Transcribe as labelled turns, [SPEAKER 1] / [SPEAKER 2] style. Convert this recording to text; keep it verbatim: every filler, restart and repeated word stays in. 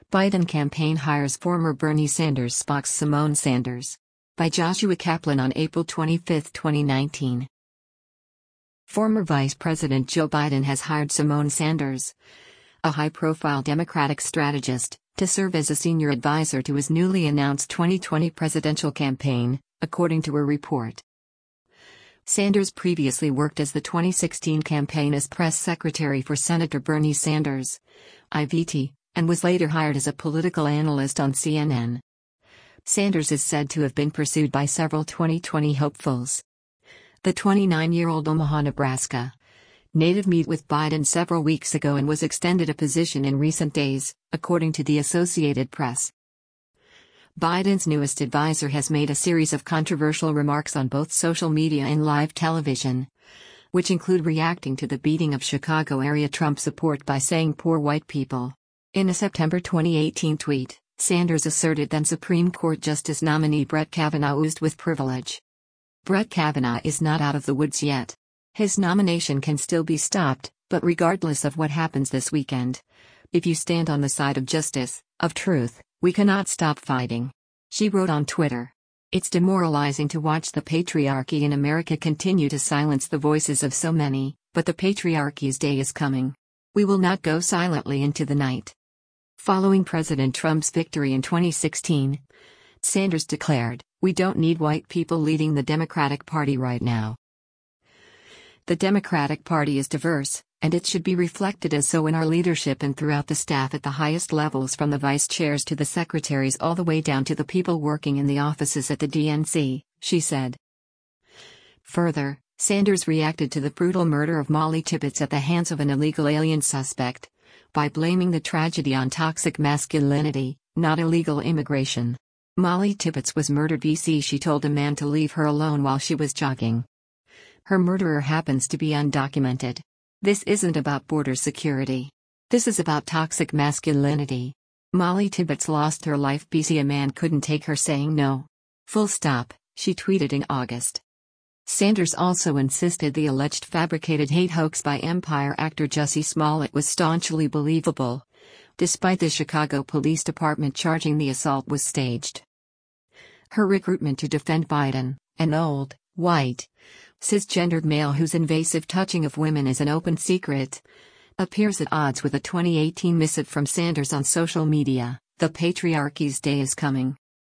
[SPEAKER 1] Biden campaign hires former Bernie Sanders spokesperson Symone Sanders. By Joshua Kaplan on April twenty-fifth, twenty nineteen. Former Vice President Joe Biden has hired Symone Sanders, a high-profile Democratic strategist, to serve as a senior advisor to his newly announced twenty twenty presidential campaign, according to a report. Sanders previously worked as the twenty sixteen campaign's press secretary for Senator Bernie Sanders, I V T, and was later hired as a political analyst on C N N. Sanders is said to have been pursued by several twenty twenty hopefuls. The twenty-nine-year-old Omaha, Nebraska native met with Biden several weeks ago and was extended a position in recent days, according to the Associated Press. Biden's newest advisor has made a series of controversial remarks on both social media and live television, which include reacting to the beating of Chicago-area Trump support by saying "poor white people." In a September twenty eighteen tweet, Sanders asserted then Supreme Court Justice nominee Brett Kavanaugh oozed with privilege. Brett Kavanaugh is not out of the woods yet. His nomination can still be stopped, but regardless of what happens this weekend, if you stand on the side of justice, of truth, we cannot stop fighting. She wrote on Twitter. It's demoralizing to watch the patriarchy in America continue to silence the voices of so many, but the patriarchy's day is coming. We will not go silently into the night. Following President Trump's victory in twenty sixteen, Sanders declared, "We don't need white people leading the Democratic Party right now. The Democratic Party is diverse, and it should be reflected as so in our leadership and throughout the staff at the highest levels, from the vice chairs to the secretaries all the way down to the people working in the offices at the D N C," she said. Further, Sanders reacted to the brutal murder of Molly Tibbetts at the hands of an illegal alien suspect by blaming the tragedy on toxic masculinity, not illegal immigration. Molly Tibbetts was murdered because she told a man to leave her alone while she was jogging. Her murderer happens to be undocumented. This isn't about border security. This is about toxic masculinity. Molly Tibbetts lost her life because a man couldn't take her saying no. Full stop, she tweeted in August. Sanders also insisted the alleged fabricated hate hoax by Empire actor Jussie Smollett was staunchly believable, despite the Chicago Police Department charging the assault was staged. Her recruitment to defend Biden, an old, white, cisgendered male whose invasive touching of women is an open secret, appears at odds with a twenty eighteen missive from Sanders on social media. The patriarchy's day is coming.